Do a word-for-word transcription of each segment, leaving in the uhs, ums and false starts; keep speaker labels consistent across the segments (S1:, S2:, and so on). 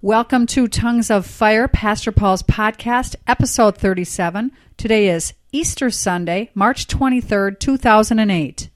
S1: Welcome to Tongues of Fire, Pastor Paul's podcast, episode thirty-seven. Today is Easter Sunday, March twenty-third, two thousand eight.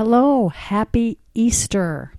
S1: Hello, happy Easter.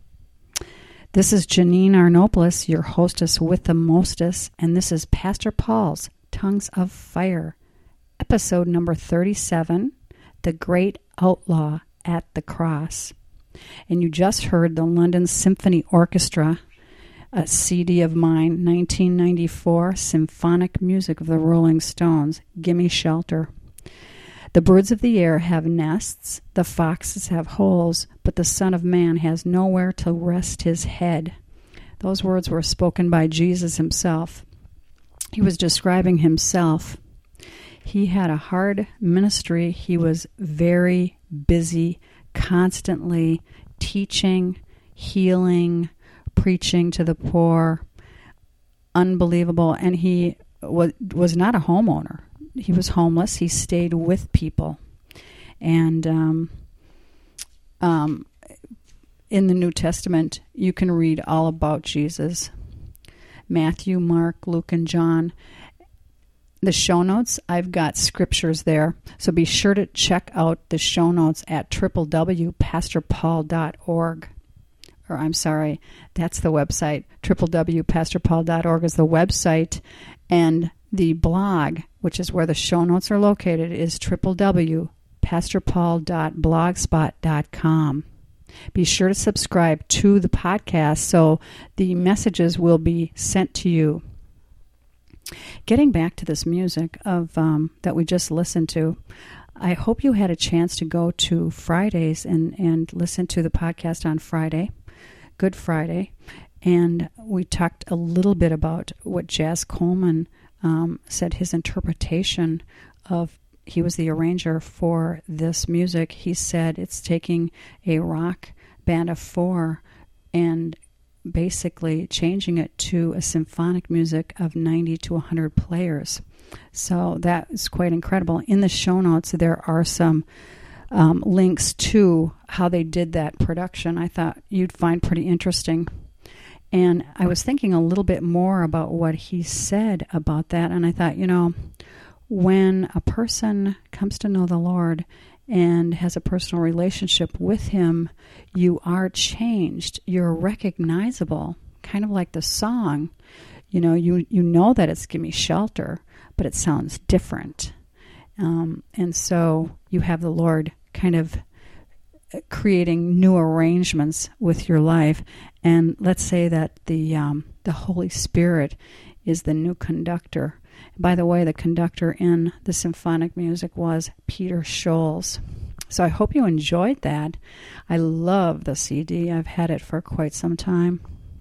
S1: This is Janine Arnopoulos, your hostess with the mostess, and this is Pastor Paul's Tongues of Fire, episode number thirty-seven, The Great Outlaw at the Cross. And you just heard the London Symphony Orchestra, a C D of mine, nineteen ninety-four, Symphonic Music of the Rolling Stones, Gimme Shelter. The birds of the air have nests, the foxes have holes, but the Son of Man has nowhere to rest his head. Those words were spoken by Jesus himself. He was describing himself. He had a hard ministry. He was very busy, constantly teaching, healing, preaching to the poor. Unbelievable. And he was, was not a homeowner. He was homeless. He stayed with people. And um, um, in the New Testament, you can read all about Jesus. Matthew, Mark, Luke, and John. The show notes, I've got scriptures there. So be sure to check out the show notes at w w w dot pastor paul dot org. Or I'm sorry, that's the website. w w w dot pastor paul dot org is the website. And the blog, which is where the show notes are located, is w w w dot pastor paul dot blogspot dot com. Be sure to subscribe to the podcast so the messages will be sent to you. Getting back to this music of um, that we just listened to, I hope you had a chance to go to Fridays and, and listen to the podcast on Friday, Good Friday, and we talked a little bit about what Jazz Coleman Um, said his interpretation of, he was the arranger for this music. He said it's taking a rock band of four and basically changing it to a symphonic music of ninety to one hundred players. So that is quite incredible. In the show notes, there are some um, links to how they did that production. I thought you'd find pretty interesting. And I was thinking a little bit more about what he said about that. And I thought, you know, when a person comes to know the Lord and has a personal relationship with him, you are changed. You're recognizable, kind of like the song. You know, you, you know that it's Gimme Shelter, but it sounds different. Um, and so you have the Lord kind of creating new arrangements with your life. And let's say that the um, the Holy Spirit is the new conductor. By the way, the conductor in the symphonic music was Peter Scholes. So I hope you enjoyed that. I love the C D. I've had it for quite some time.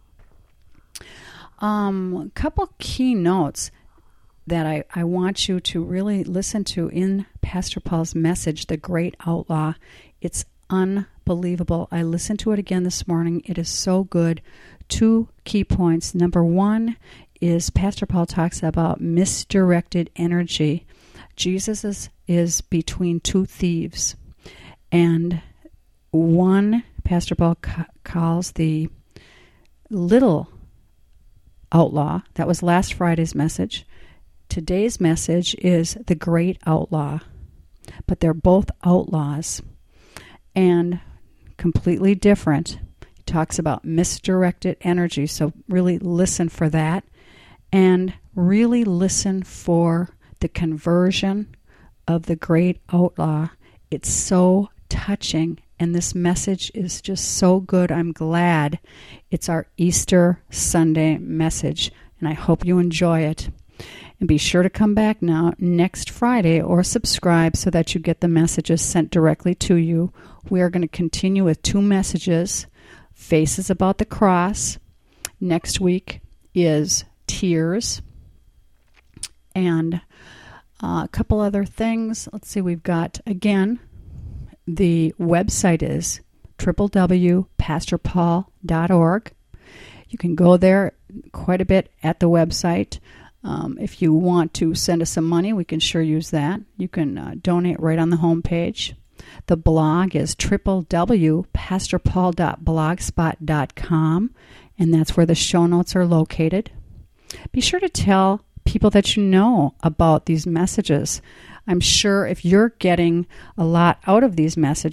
S1: Um, a couple key notes that I, I want you to really listen to in Pastor Paul's message, The Great Outlaw. It's unbelievable. I listened to it again this morning. It is so good. Two key points. Number one is Pastor Paul talks about misdirected energy. Jesus is, is between two thieves. And one, Pastor Paul ca- calls the little outlaw. That was last Friday's message. Today's message is the great outlaw. But they're both outlaws. And completely different. He talks about misdirected energy, so really listen for that. And really listen for the conversion of the great outlaw. It's so touching, and this message is just so good. I'm glad it's our Easter Sunday message, and I hope you enjoy it. And be sure to come back now next Friday or subscribe so that you get the messages sent directly to you. We are going to continue with two messages. Faces about the cross. Next week is tears. And uh, a couple other things. Let's see, we've got, again, the website is w w w dot pastor paul dot org. You can go there quite a bit at the website. Um, if you want to send us some money, we can sure use that. You can uh, donate right on the home page. The blog is w w w dot pastor paul dot blogspot dot com, and that's where the show notes are located. Be sure to tell people that you know about these messages. I'm sure if you're getting a lot out of these messages,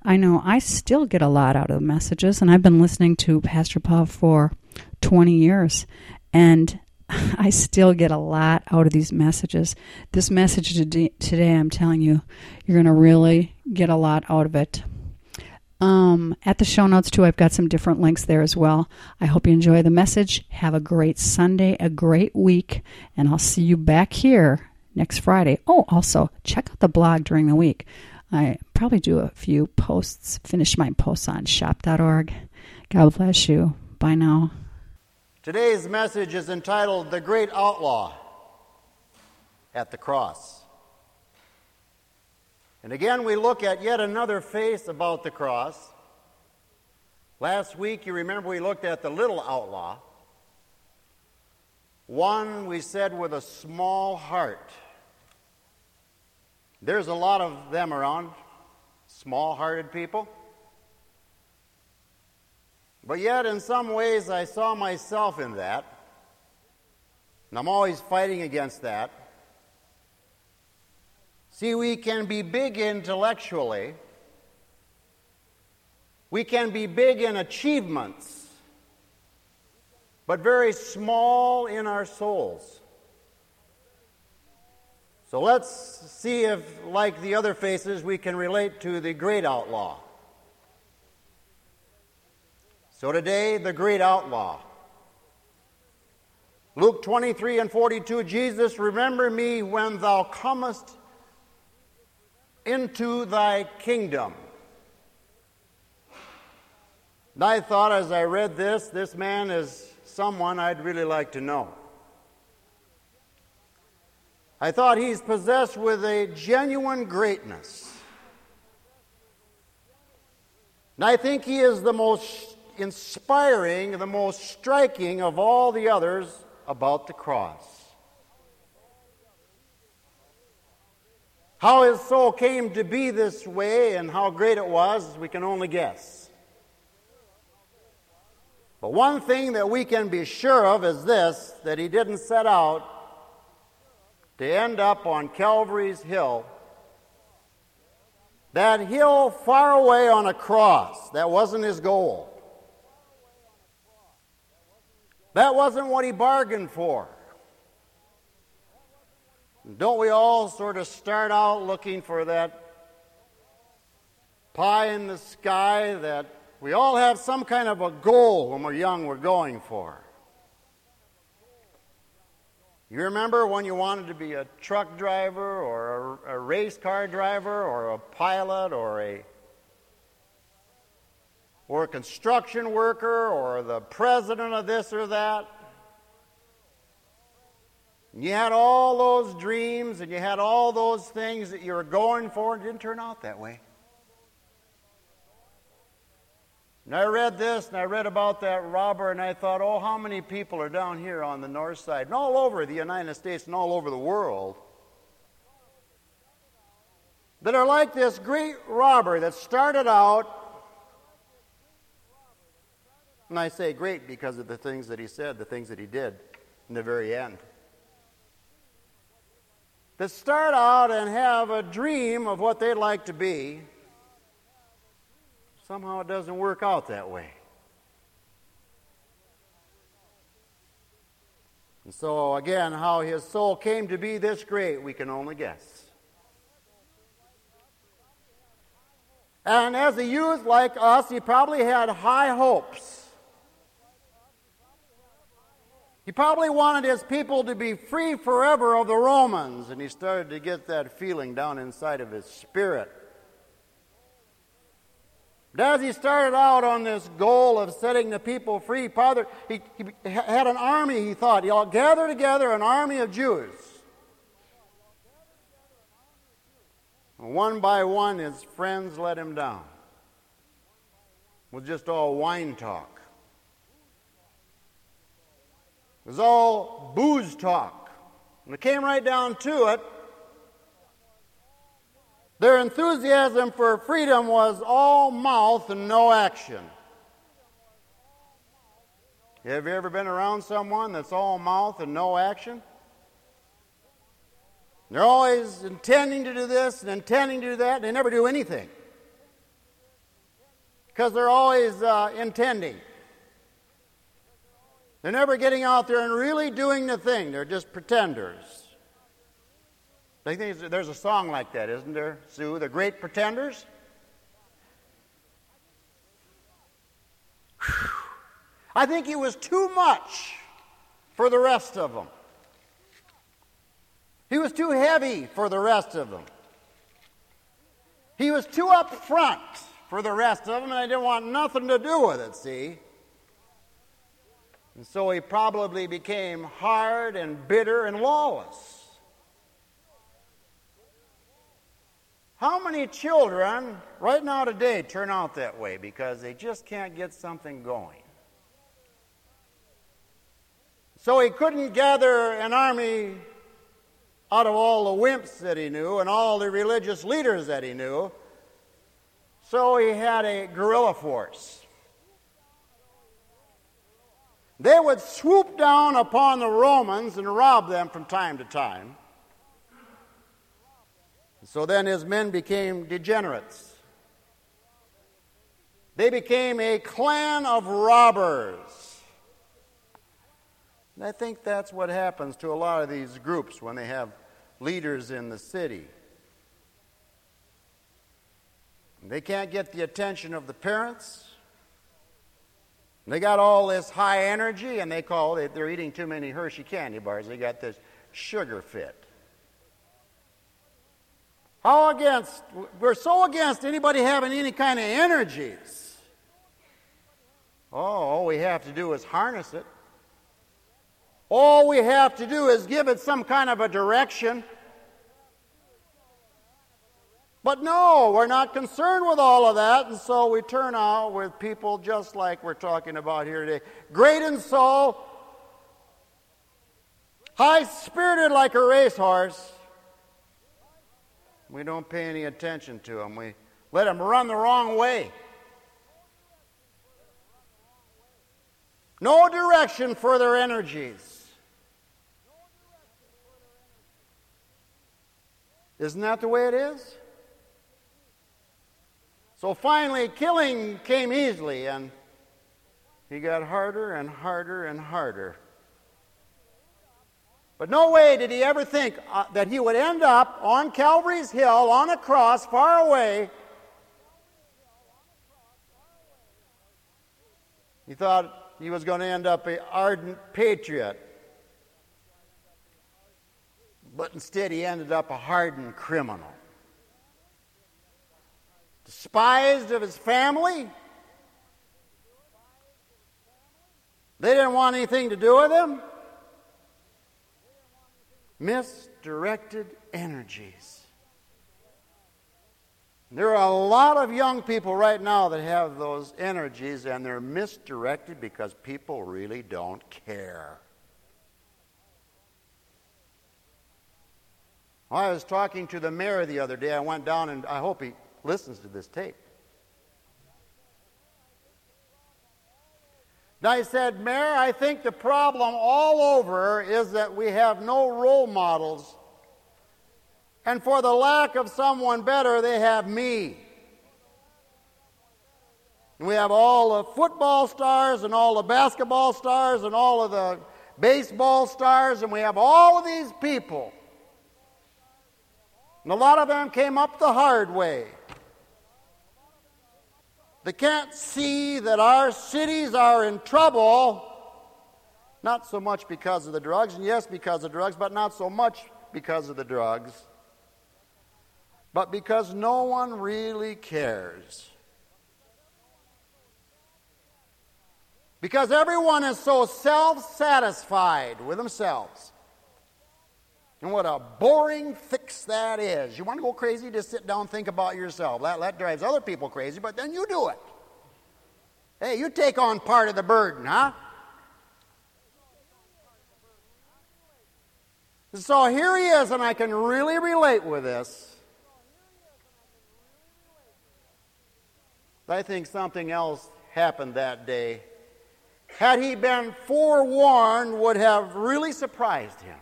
S1: I know I still get a lot out of the messages, and I've been listening to Pastor Paul for twenty years, and I still get a lot out of these messages. This message today, today I'm telling you, you're going to really get a lot out of it. Um, at the show notes, too, I've got some different links there as well. I hope you enjoy the message. Have a great Sunday, a great week, and I'll see you back here next Friday. Oh, also, check out the blog during the week. I probably do a few posts, finish my posts on shop dot org. God bless you. Bye now.
S2: Today's message is entitled The Great Outlaw at the Cross. And again, we look at yet another face about the cross. Last week, you remember we looked at the little outlaw. One, we said, with a small heart. There's a lot of them around, small-hearted people. But yet, in some ways, I saw myself in that. And I'm always fighting against that. See, we can be big intellectually. We can be big in achievements, but very small in our souls. So let's see if, like the other faces, we can relate to the great outlaw. So today, the great outlaw. Luke twenty-three and forty-two, Jesus, remember me when thou comest into thy kingdom. And I thought as I read this, this man is someone I'd really like to know. I thought he's possessed with a genuine greatness. And I think he is the most inspiring, the most striking of all the others about the cross. How his soul came to be this way and how great it was, we can only guess. But one thing that we can be sure of is this, that he didn't set out to end up on Calvary's hill. That hill far away on a cross, that wasn't his goal. That wasn't what he bargained for. Don't we all sort of start out looking for that pie in the sky that we all have some kind of a goal when we're young we're going for? You remember when you wanted to be a truck driver or a, a race car driver or a pilot or a or a construction worker or the president of this or that? And you had all those dreams and you had all those things that you were going for, and it didn't turn out that way. And I read this, and I read about that robber, and I thought, oh, how many people are down here on the north side, and all over the United States and all over the world, that are like this great robber that started out, and I say great because of the things that he said, the things that he did in the very end. That start out and have a dream of what they'd like to be. Somehow it doesn't work out that way. And so again, how his soul came to be this great, we can only guess. And as a youth like us, he probably had high hopes. He probably wanted his people to be free forever of the Romans, and he started to get that feeling down inside of his spirit. But as he started out on this goal of setting the people free, Father, he, he had an army, he thought. He'll gather together an army of Jews. And one by one, his friends let him down with just all wine talk. It was all booze talk. When it came right down to it, their enthusiasm for freedom was all mouth and no action. Have you ever been around someone that's all mouth and no action? They're always intending to do this and intending to do that, and they never do anything. because they're always uh, intending. They're never getting out there and really doing the thing. They're just pretenders. I think there's a song like that, isn't there, Sue? The Great Pretenders? Whew. I think he was too much for the rest of them. He was too heavy for the rest of them. He was too up front for the rest of them, and they didn't want nothing to do with it, see? And so he probably became hard and bitter and lawless. How many children right now today turn out that way because they just can't get something going? So he couldn't gather an army out of all the wimps that he knew and all the religious leaders that he knew. So he had a guerrilla force. They would swoop down upon the Romans and rob them from time to time. So then his men became degenerates. They became a clan of robbers. And I think that's what happens to a lot of these groups when they have leaders in the city. They can't get the attention of the parents. They got all this high energy, and they call it, they're eating too many Hershey candy bars. They got this sugar fit. How against, we're so against anybody having any kind of energies. Oh, all we have to do is harness it. All we have to do is give it some kind of a direction. But no, we're not concerned with all of that, and so we turn out with people just like we're talking about here today. Great in soul, high-spirited like a racehorse. We don't pay any attention to them. We let them run the wrong way. No direction for their energies. Isn't that the way it is? So finally, killing came easily, and he got harder and harder and harder. But no way did he ever think uh, that he would end up on Calvary's Hill, on a cross, far away. He thought he was going to end up an ardent patriot. But instead he ended up a hardened criminal. Despised of his family. They didn't want anything to do with him. Misdirected energies. There are a lot of young people right now that have those energies, and they're misdirected because people really don't care. Well, I was talking to the mayor the other day. I went down, and I hope he listens to this tape. And I said, Mayor, I think the problem all over is that we have no role models. And for the lack of someone better, they have me. And we have all the football stars and all the basketball stars and all of the baseball stars, and we have all of these people. And a lot of them came up the hard way. They can't see that our cities are in trouble, not so much because of the drugs, and yes, because of drugs, but not so much because of the drugs, but because no one really cares. Because everyone is so self-satisfied with themselves. And what a boring fix that is. You want to go crazy? Just sit down and think about yourself. That, that drives other people crazy, but then you do it. Hey, you take on part of the burden, huh? So here he is, and I can really relate with this. I think something else happened that day. Had he been forewarned, would have really surprised him.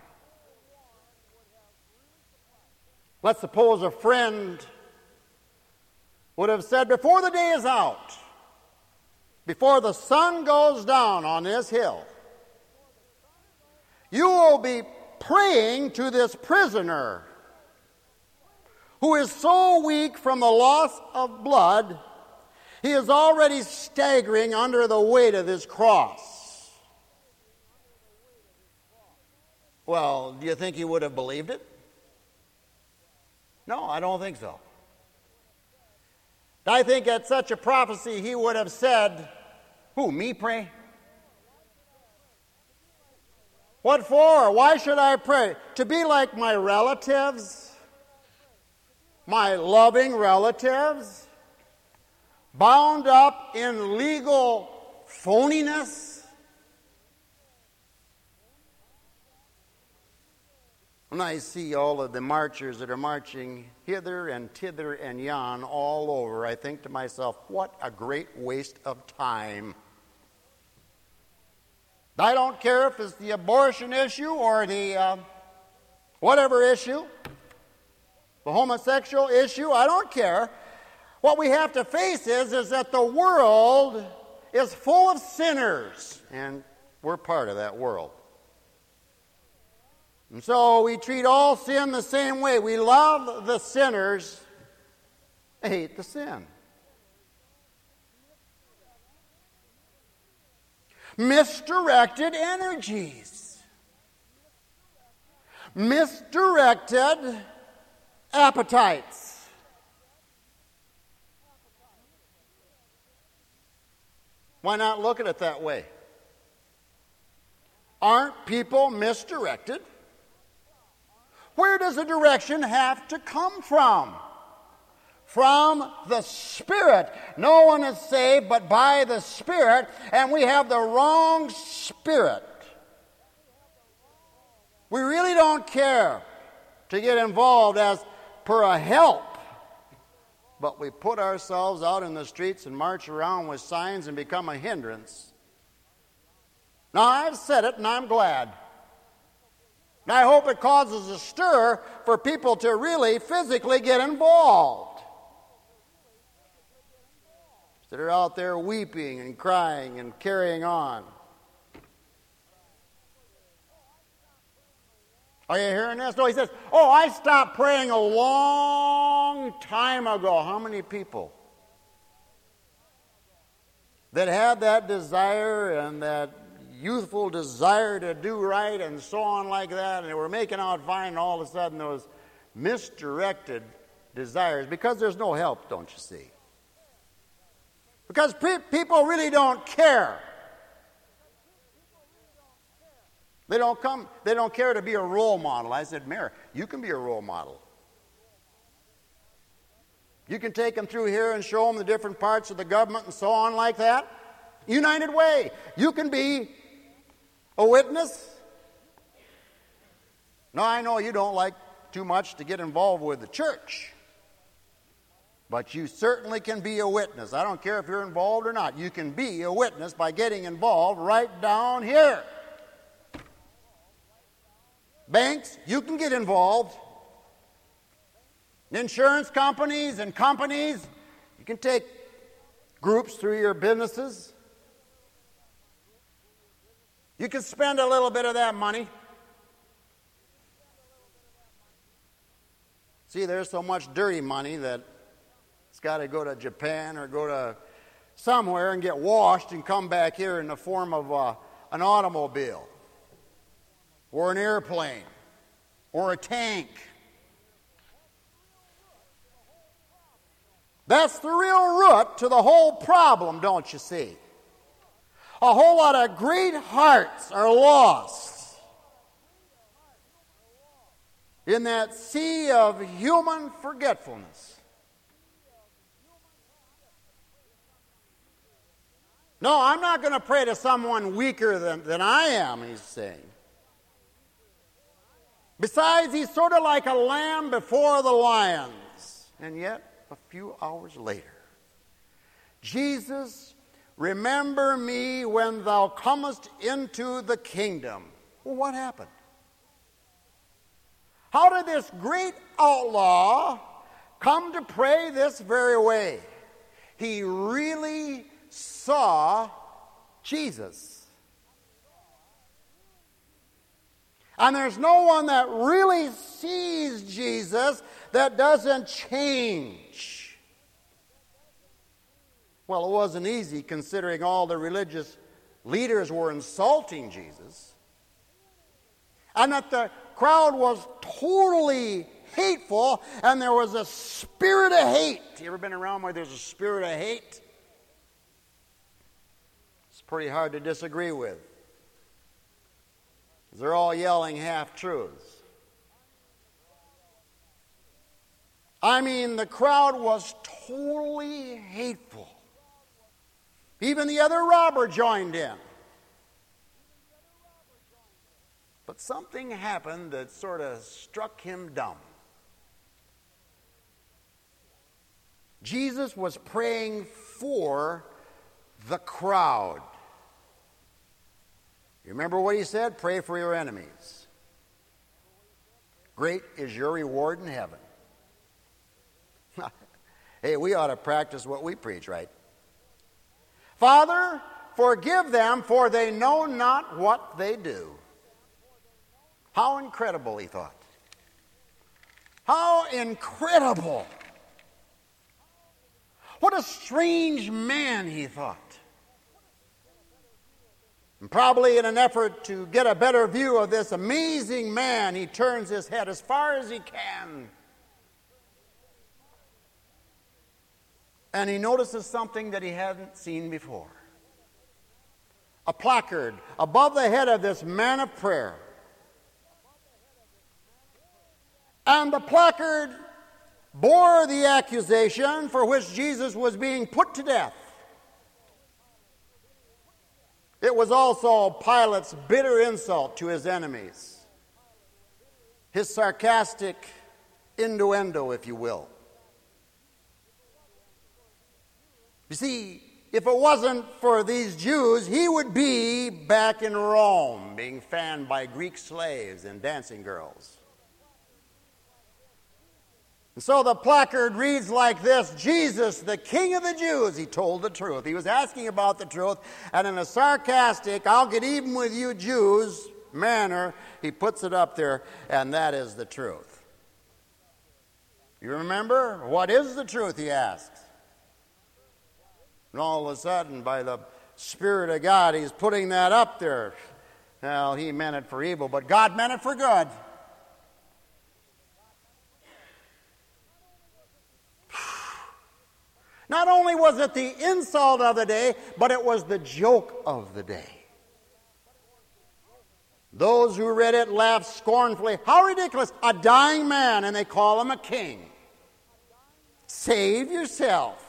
S2: Let's suppose a friend would have said, before the day is out, before the sun goes down on this hill, you will be praying to this prisoner who is so weak from the loss of blood, he is already staggering under the weight of his cross. Well, do you think he would have believed it? No, I don't think so. I think at such a prophecy he would have said, who, me pray? What for? Why should I pray? To be like my relatives? My loving relatives? Bound up in legal phoniness? When I see all of the marchers that are marching hither and thither and yon all over, I think to myself, what a great waste of time. I don't care if it's the abortion issue or the uh, whatever issue, the homosexual issue, I don't care. What we have to face is, is that the world is full of sinners, and we're part of that world. And so we treat all sin the same way. We love the sinners, hate the sin. Misdirected energies. Misdirected appetites. Why not look at it that way? Aren't people misdirected? Where does the direction have to come from? From the Spirit. No one is saved but by the Spirit, and we have the wrong spirit. We really don't care to get involved as per a help, but we put ourselves out in the streets and march around with signs and become a hindrance. Now, I've said it, and I'm glad. And I hope it causes a stir for people to really physically get involved. That are out there weeping and crying and carrying on. Are you hearing this? No, he says, oh, I stopped praying a long time ago. How many people that had that desire and that youthful desire to do right and so on like that, and they were making out fine, and all of a sudden those misdirected desires, because there's no help, don't you see? Because pe- people really don't care. They don't come, they don't care to be a role model. I said, Mayor, you can be a role model. You can take them through here and show them the different parts of the government and so on like that. United Way. You can be a witness. Now, I know you don't like too much to get involved with the church. But you certainly can be a witness. I don't care if you're involved or not. You can be a witness by getting involved right down here. Banks, you can get involved. Insurance companies and companies, you can take groups through your businesses. You can spend a little bit of that money. See, there's so much dirty money that it's got to go to Japan or go to somewhere and get washed and come back here in the form of uh, an automobile or an airplane or a tank. That's the real root to the whole problem, don't you see? A whole lot of great hearts are lost in that sea of human forgetfulness. No, I'm not going to pray to someone weaker than, than I am, he's saying. Besides, he's sort of like a lamb before the lions. And yet, a few hours later, Jesus, remember me when thou comest into the kingdom. Well, what happened? How did this great outlaw come to pray this very way? He really saw Jesus. And there's no one that really sees Jesus that doesn't change. Well, it wasn't easy considering all the religious leaders were insulting Jesus. And that the crowd was totally hateful, and there was a spirit of hate. You ever been around where there's a spirit of hate? It's pretty hard to disagree with. They're all yelling half-truths. I mean, the crowd was totally hateful. Even the other robber joined in. But something happened that sort of struck him dumb. Jesus was praying for the crowd. You remember what he said? Pray for your enemies. Great is your reward in heaven. Hey, we ought to practice what we preach, right? Father, forgive them, for they know not what they do. How incredible, he thought. How incredible. What a strange man, he thought. And probably in an effort to get a better view of this amazing man, he turns his head as far as he can. And he notices something that he hadn't seen before. A placard above the head of this man of prayer. And the placard bore the accusation for which Jesus was being put to death. It was also Pilate's bitter insult to his enemies. His sarcastic innuendo, if you will. You see, if it wasn't for these Jews, he would be back in Rome, being fanned by Greek slaves and dancing girls. And so the placard reads like this: Jesus, the King of the Jews. He told the truth. He was asking about the truth, and in a sarcastic, I'll get even with you Jews manner, he puts it up there, and that is the truth. You remember? What is the truth, he asks. And all of a sudden, by the Spirit of God, he's putting that up there. Well, he meant it for evil, but God meant it for good. Not only was it the insult of the day, but it was the joke of the day. Those who read it laughed scornfully. How ridiculous! A dying man, and they call him a king. Save yourself.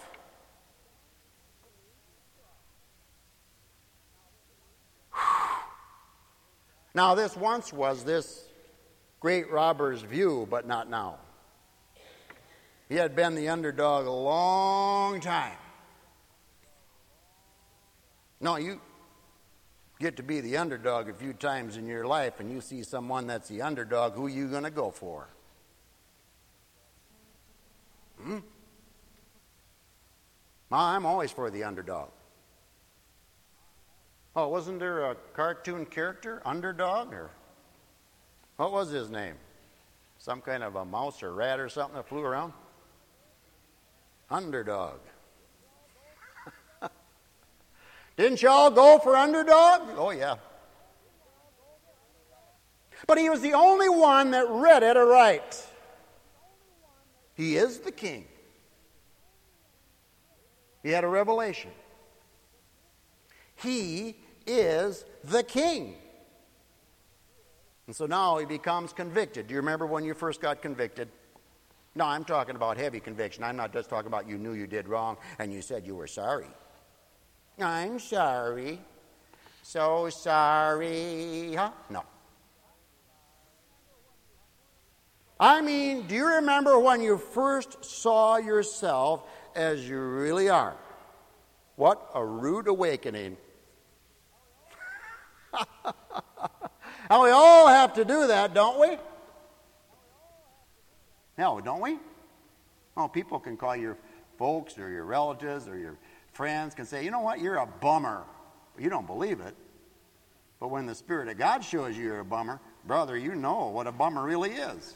S2: Now, this once was this great robber's view, but not now. He had been the underdog a long time. No, you get to be the underdog a few times in your life, and you see someone that's the underdog, who are you going to go for? Hmm? I'm always for the underdog. Oh, wasn't there a cartoon character, Underdog? Or what was his name? Some kind of a mouse or rat or something that flew around? Underdog. Didn't y'all go for Underdog? Oh, yeah. But he was the only one that read it aright. He is the king. He had a revelation. He is the king. And so now he becomes convicted. Do you remember when you first got convicted? No, I'm talking about heavy conviction. I'm not just talking about you knew you did wrong and you said you were sorry. I'm sorry. So sorry. Huh? No. I mean, do you remember when you first saw yourself as you really are? What a rude awakening. And we all have to do that, don't we? No, don't we? Oh, people can call your folks or your relatives or your Friends can say, you know what, you're a bummer. You don't believe it. But when the Spirit of God shows you you're a bummer, brother, you know what a bummer really is.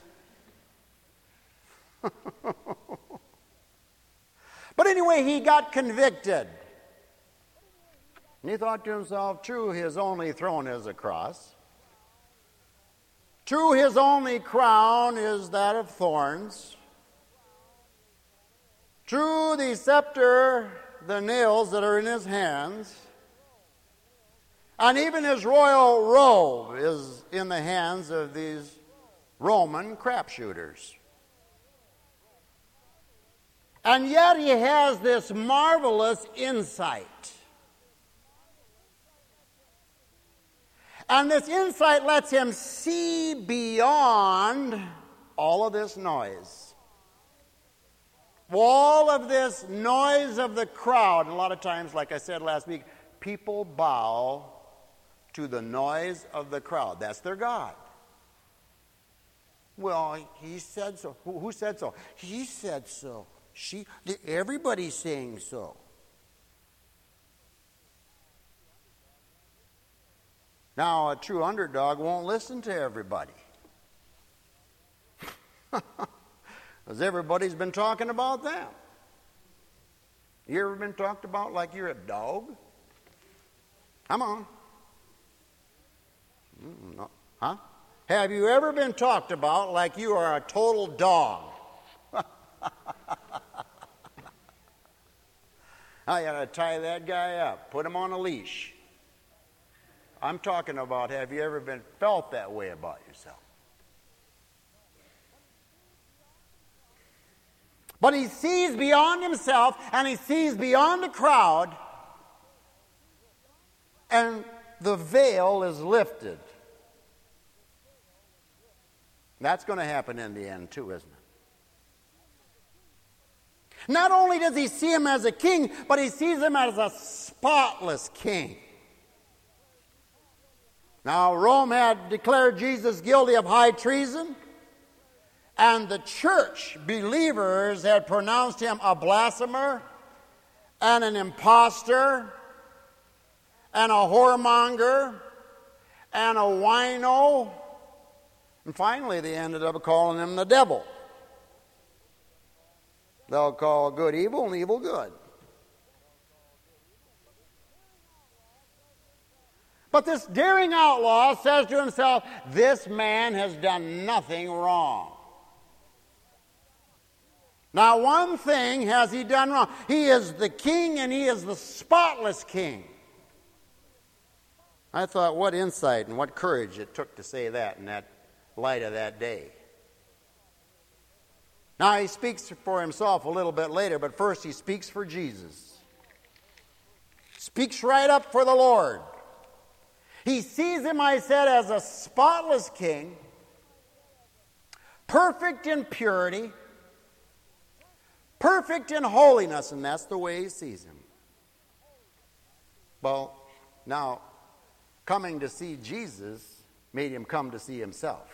S2: But anyway, he got convicted. And he thought to himself, true, his only throne is a cross. True, his only crown is that of thorns. True, the scepter, the nails that are in his hands, and even his royal robe is in the hands of these Roman crapshooters. And yet he has this marvelous insight. And this insight lets him see beyond all of this noise. All of this noise of the crowd. And a lot of times, like I said last week, people bow to the noise of the crowd. That's their God. Well, he said so. Who, who said so? He said so. She, everybody's saying so. Now, a true underdog won't listen to everybody. Because everybody's been talking about them. You ever been talked about like you're a dog? Come on. Mm, no. Huh? Have you ever been talked about like you are a total dog? I got to tie that guy up, put him on a leash. I'm talking about, have you ever been felt that way about yourself? But he sees beyond himself, and he sees beyond the crowd, and the veil is lifted. That's going to happen in the end too, isn't it? Not only does he see him as a king, but he sees him as a spotless king. Now, Rome had declared Jesus guilty of high treason, and the church believers had pronounced him a blasphemer and an impostor and a whoremonger and a wino. And finally, they ended up calling him the devil. They'll call good evil and evil good. But this daring outlaw says to himself, this man has done nothing wrong. Now, one thing has he done wrong. He is the king, and he is the spotless king. I thought, what insight and what courage it took to say that in that light of that day. Now, he speaks for himself a little bit later, but first he speaks for Jesus. Speaks right up for the Lord. He sees him, I said, as a spotless king, perfect in purity, perfect in holiness, and that's the way he sees him. Well, now, coming to see Jesus made him come to see himself.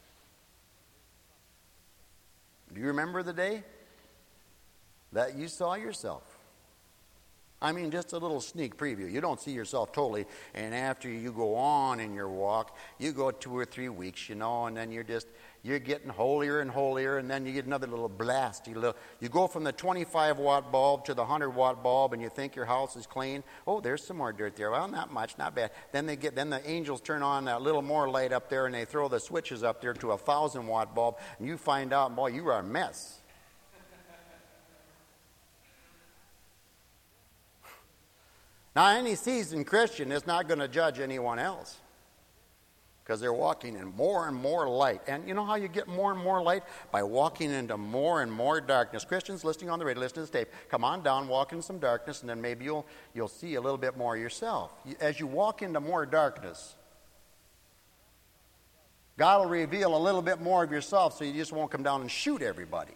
S2: Do you remember the day that you saw yourself? I mean, just a little sneak preview. You don't see yourself totally, and after you go on in your walk, you go two or three weeks, you know, and then you're just, you're getting holier and holier, and then you get another little blast. You, little, you go from the twenty-five watt bulb to the one hundred watt bulb, and you think your house is clean. Oh, there's some more dirt there. Well, not much, not bad. Then they get, then the angels turn on a little more light up there, and they throw the switches up there to a one thousand watt bulb, and you find out, boy, you are a mess. Now, any seasoned Christian is not going to judge anyone else because they're walking in more and more light. And you know how you get more and more light? By walking into more and more darkness. Christians listening on the radio, listening to this tape, come on down, walk in some darkness, and then maybe you'll, you'll see a little bit more yourself. As you walk into more darkness, God will reveal a little bit more of yourself so you just won't come down and shoot everybody.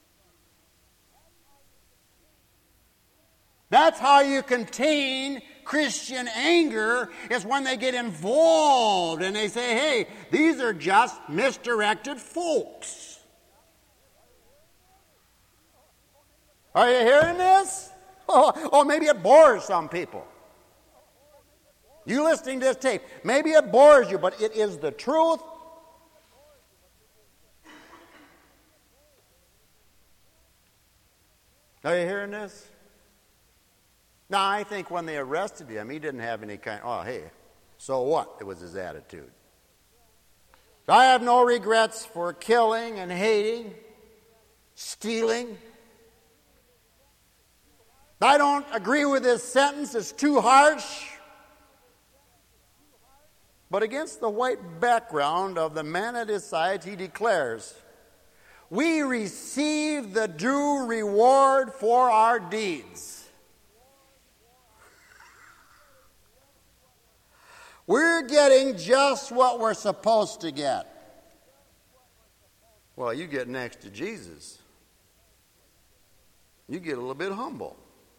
S2: That's how you contain Christian anger, is when they get involved and they say, hey, these are just misdirected folks. Are you hearing this? Oh, oh, maybe it bores some people. You listening to this tape, maybe it bores you, but it is the truth. Are you hearing this? Now, I think when they arrested him, he didn't have any kind, oh, hey, so what? It was his attitude. I have no regrets for killing and hating, stealing. I don't agree with this sentence. It's too harsh. But against the white background of the man at his side, he declares, we receive the due reward for our deeds. We're getting just what we're supposed to get. Well, you get next to Jesus, you get a little bit humble.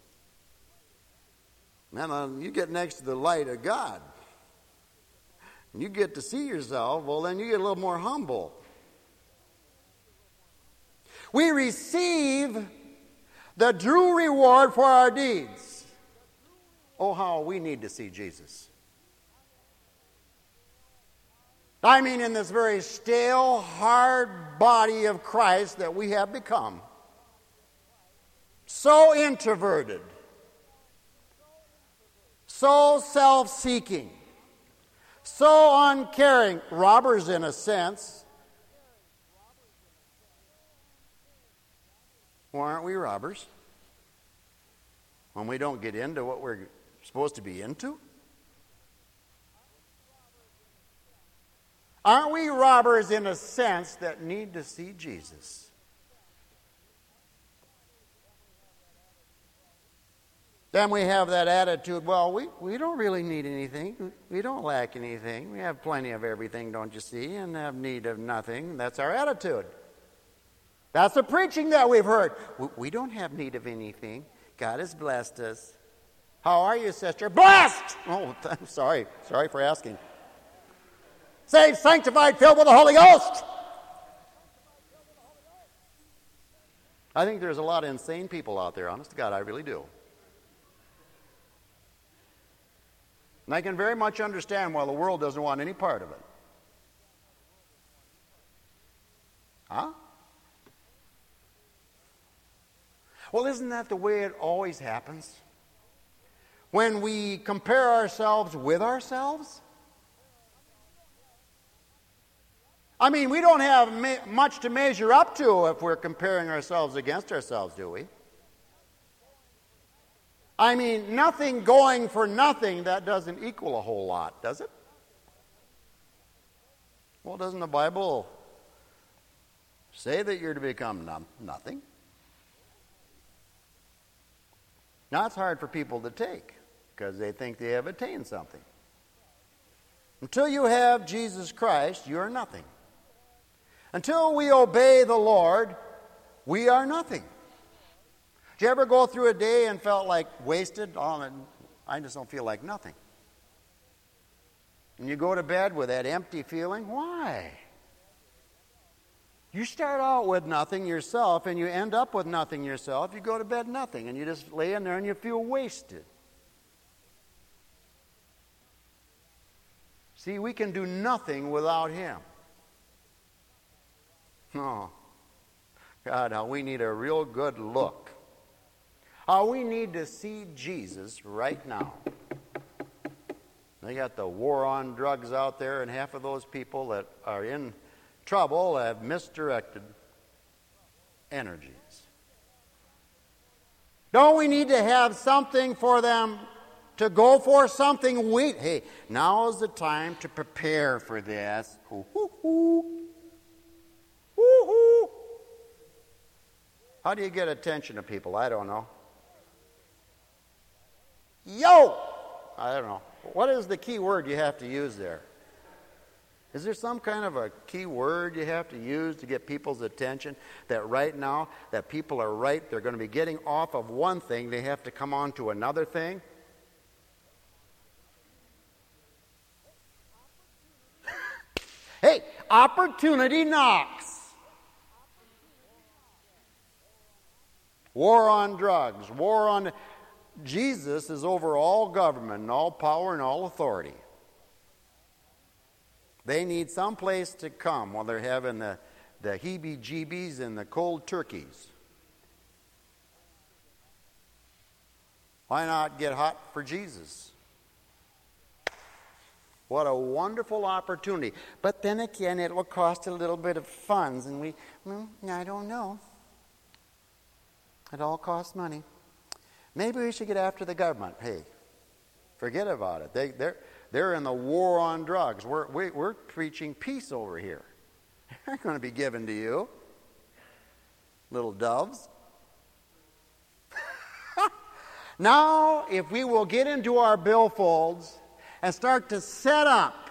S2: Man, you get next to the light of God, you get to see yourself, well, then you get a little more humble. We receive the due reward for our deeds. Oh, how we need to see Jesus. I mean, in this very stale, hard body of Christ that we have become. So introverted. So self-seeking. So uncaring. Robbers in a sense. Well, aren't we robbers? When we don't get into what we're supposed to be into? Aren't we robbers in a sense that need to see Jesus? Then we have that attitude, well, we, we don't really need anything. We don't lack anything. We have plenty of everything, don't you see, and have need of nothing. That's our attitude. That's the preaching that we've heard. We, we don't have need of anything. God has blessed us. How are you, sister? Blessed! Oh, I'm sorry. Sorry for asking. Saved, sanctified, filled with the Holy Ghost. I think there's a lot of insane people out there, honest to God, I really do. And I can very much understand why the world doesn't want any part of it. Huh? Well, isn't that the way it always happens? When we compare ourselves with ourselves? I mean, we don't have ma- much to measure up to if we're comparing ourselves against ourselves, do we? I mean, nothing going for nothing, that doesn't equal a whole lot, does it? Well, doesn't the Bible say that you're to become no- nothing? Now, it's hard for people to take because they think they have attained something. Until you have Jesus Christ, you are nothing. Until we obey the Lord, we are nothing. Did you ever go through a day and felt like wasted? Oh, I just don't feel like nothing. And you go to bed with that empty feeling? Why? You start out with nothing yourself and you end up with nothing yourself. You go to bed nothing and you just lay in there and you feel wasted. See, we can do nothing without Him. Oh, God, how we need a real good look. How we need to see Jesus right now. They got the war on drugs out there, and half of those people that are in trouble have misdirected energies. Don't we need to have something for them to go for? Something we, hey, now is the time to prepare for this. Ooh, ooh, ooh. Woo-hoo. How do you get attention to people? I don't know. Yo! I don't know. What is the key word you have to use there? Is there some kind of a key word you have to use to get people's attention? That right now, that people are right, they're going to be getting off of one thing, they have to come on to another thing? Hey, opportunity knocks. War on drugs, war on... Jesus is over all government and all power and all authority. They need some place to come while they're having the, the heebie-jeebies and the cold turkeys. Why not get hot for Jesus? What a wonderful opportunity. But then again, it will cost a little bit of funds, and we, well, I don't know. It all costs money. Maybe we should get after the government. Hey, forget about it. They, they're, they're in the war on drugs. We're, we, we're preaching peace over here. They're going to be given to you, little doves. Now, if we will get into our billfolds and start to set up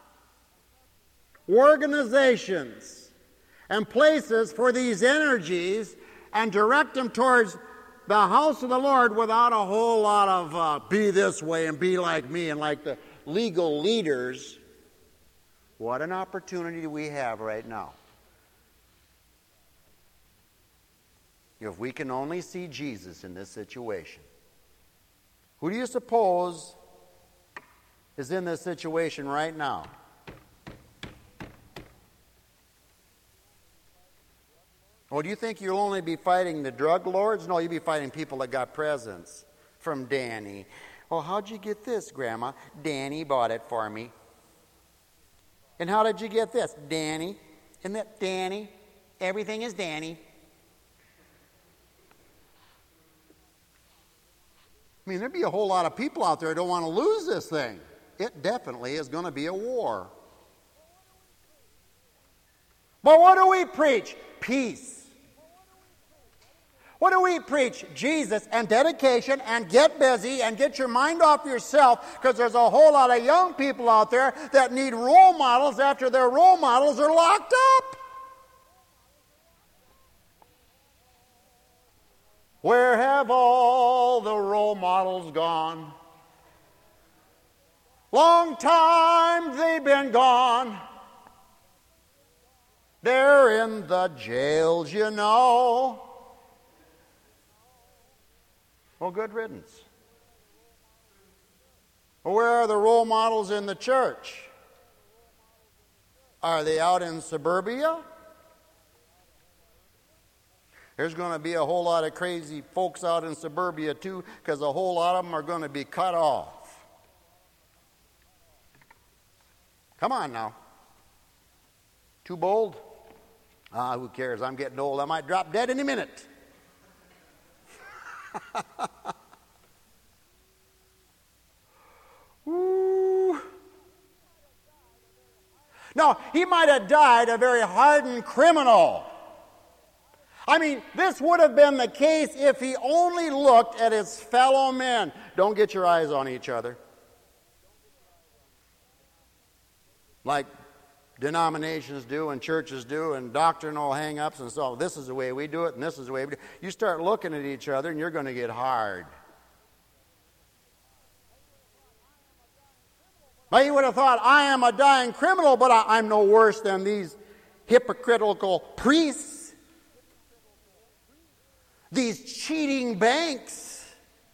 S2: organizations and places for these energies and direct them towards the house of the Lord without a whole lot of uh, be this way and be like me and like the legal leaders, what an opportunity we have right now. If we can only see Jesus in this situation. Who do you suppose is in this situation right now? Well, do you think you'll only be fighting the drug lords? No, you'll be fighting people that got presents from Danny. Oh, how'd you get this, Grandma? Danny bought it for me. And how did you get this? Danny. Isn't that Danny? Everything is Danny. I mean, there'd be a whole lot of people out there who don't want to lose this thing. It definitely is going to be a war. But what do we preach? Peace. What do we preach? Jesus and dedication and get busy and get your mind off yourself, because there's a whole lot of young people out there that need role models after their role models are locked up. Where have all the role models gone? Long time they've been gone. They're in the jails, you know. Well, good riddance. Well, where are the role models in the church? Are they out in suburbia? There's going to be a whole lot of crazy folks out in suburbia too, because a whole lot of them are going to be cut off. Come on now. Too bold? Ah, who cares? I'm getting old. I might drop dead any minute. Ooh. No, he might have died a very hardened criminal. I mean, this would have been the case if he only looked at his fellow men. Don't get your eyes on each other. Like denominations do and churches do and doctrinal hang-ups and so on. This is the way we do it and this is the way we do it. You start looking at each other and you're going to get hard. Now you would have thought, I am a dying criminal, but I, I'm no worse than these hypocritical priests. These cheating banks,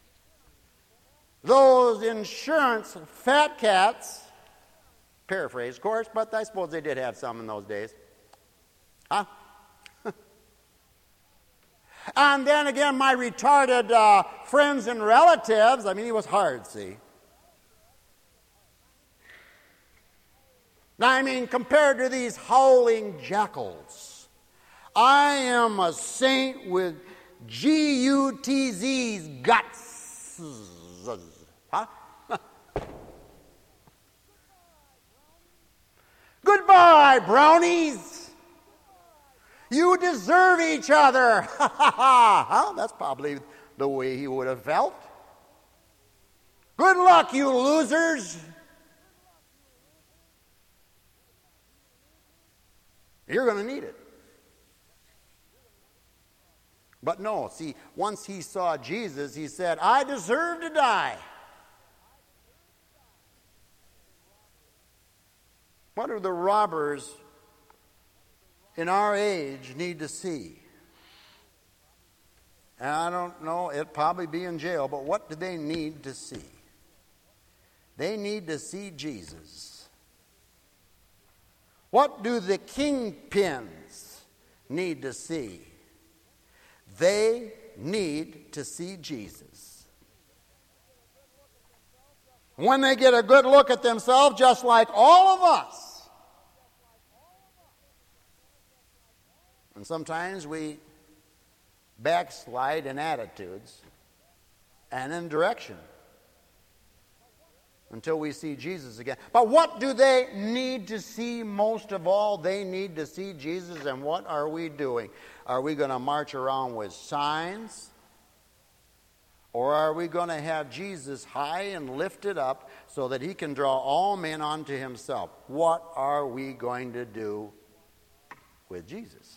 S2: those insurance fat cats, paraphrase, of course, but I suppose they did have some in those days. Huh? And then again, my retarded uh, friends and relatives, I mean, he was hard, see. Now, I mean, compared to these howling jackals, I am a saint with G U T Z's guts. Huh? Goodbye, brownies. You deserve each other. Huh? That's probably the way he would have felt. Good luck, you losers. You're going to need it. But no, see, once he saw Jesus, he said, I deserve to die. What do the robbers in our age need to see? And I don't know, it'd probably be in jail, but what do they need to see? They need to see Jesus. What do the kingpins need to see? They need to see Jesus. When they get a good look at themselves, just like all of us. And sometimes we backslide in attitudes and in direction until we see Jesus again. But what do they need to see most of all? They need to see Jesus, and what are we doing? Are we going to march around with signs? Or are we going to have Jesus high and lifted up so that he can draw all men unto himself? What are we going to do with Jesus?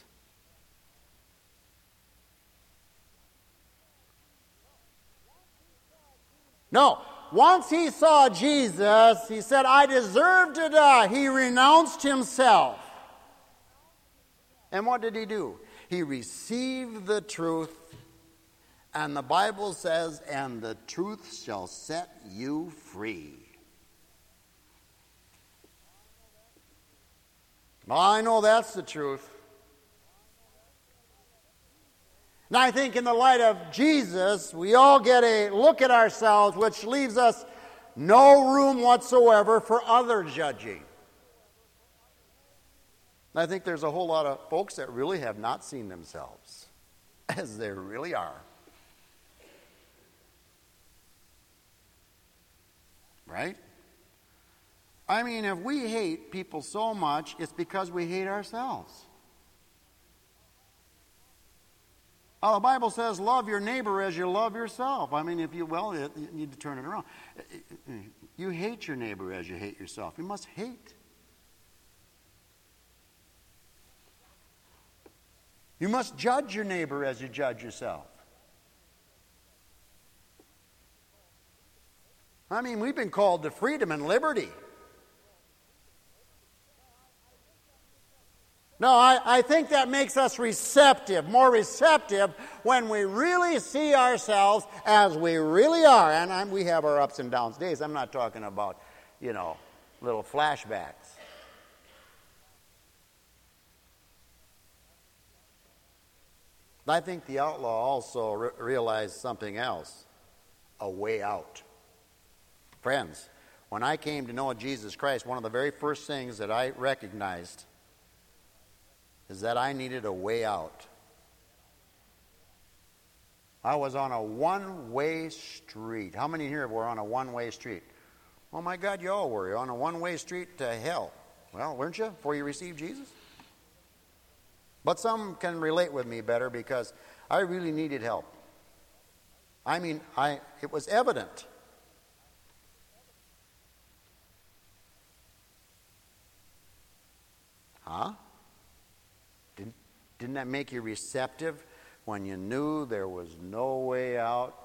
S2: No. Once he saw Jesus, he said, I deserve to die. He renounced himself. And what did he do? He received the truth, and the Bible says, and the truth shall set you free. Well, I know that's the truth. And I think in the light of Jesus, we all get a look at ourselves, which leaves us no room whatsoever for other judging. And I think there's a whole lot of folks that really have not seen themselves as they really are. Right? I mean, if we hate people so much, it's because we hate ourselves. Oh, the Bible says, love your neighbor as you love yourself. I mean, if you, well, you need to turn it around. You hate your neighbor as you hate yourself. You must hate. You must judge your neighbor as you judge yourself. I mean, we've been called to freedom and liberty. No, I, I think that makes us receptive, more receptive when we really see ourselves as we really are. And I'm, we have our ups and downs days. I'm not talking about, you know, little flashbacks. I think the outlaw also re- realized something else, a way out. Friends, when I came to know Jesus Christ, one of the very first things that I recognized is that I needed a way out. I was on a one-way street. How many here were on a one-way street? Oh my God, you all were. You're on a one-way street to hell. Well, weren't you, before you received Jesus? But some can relate with me better because I really needed help. I mean, I it was evident. Huh? Didn't, didn't that make you receptive when you knew there was no way out?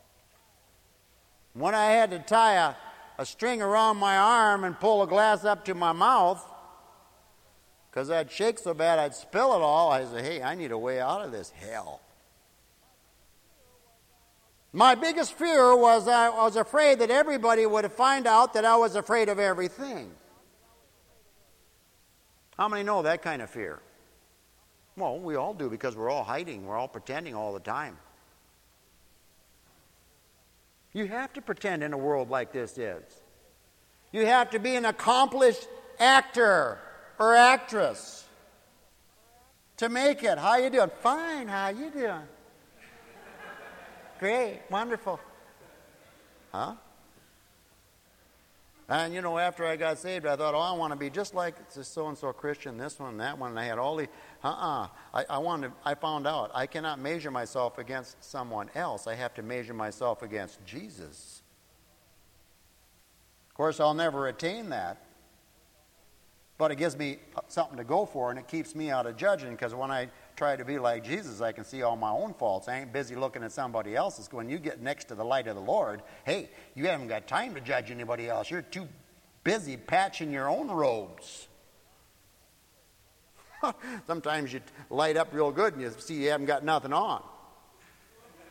S2: When I had to tie a, a string around my arm and pull a glass up to my mouth, because I'd shake so bad I'd spill it all, I said, hey, I need a way out of this hell. My biggest fear was I was afraid that everybody would find out that I was afraid of everything. How many know that kind of fear? Well, we all do because we're all hiding. We're all pretending all the time. You have to pretend in a world like this is. You have to be an accomplished actor or actress to make it. How you doing? Fine. How you doing? Great. Wonderful. Huh? And, you know, after I got saved, I thought, oh, I want to be just like this so-and-so Christian, this one, that one. And I had all the, uh-uh. I, I wanted, I found out I cannot measure myself against someone else. I have to measure myself against Jesus. Of course, I'll never attain that. But it gives me something to go for, and it keeps me out of judging, because when I try to be like Jesus, I can see all my own faults. I ain't busy looking at somebody else's. When you get next to the light of the Lord, hey, you haven't got time to judge anybody else. You're too busy patching your own robes. Sometimes you light up real good and you see you haven't got nothing on.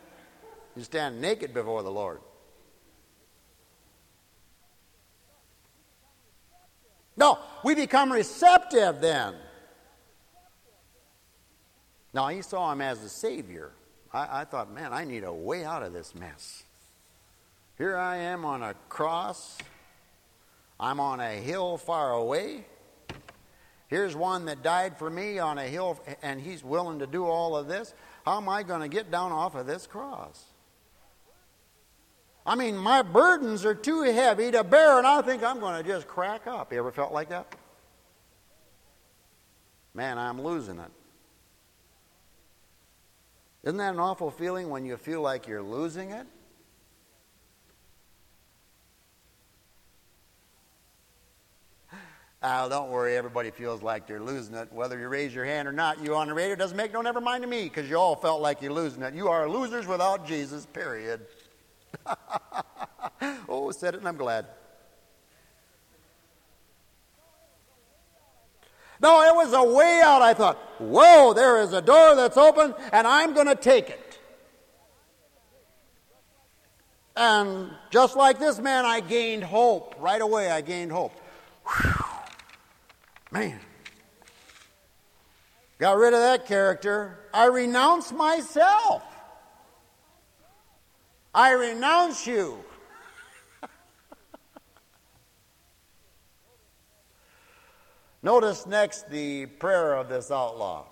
S2: You stand naked before the Lord. No, we become receptive then. Now, he saw him as the Savior. I, I thought, man, I need a way out of this mess. Here I am on a cross. I'm on a hill far away. Here's one that died for me on a hill, and he's willing to do all of this. How am I going to get down off of this cross? I mean, my burdens are too heavy to bear, and I think I'm going to just crack up. You ever felt like that? Man, I'm losing it. Isn't that an awful feeling when you feel like you're losing it? Oh, don't worry, everybody feels like they're losing it. Whether you raise your hand or not, you on the radio, doesn't make no never mind to me, because you all felt like you're losing it. You are losers without Jesus, period. Oh, said it and I'm glad. No, it was a way out. I thought, whoa, there is a door that's open, and I'm going to take it. And just like this man, I gained hope. Right away, I gained hope. Whew. Man. Got rid of that character. I renounce myself. I renounce you. Notice next the prayer of this outlaw.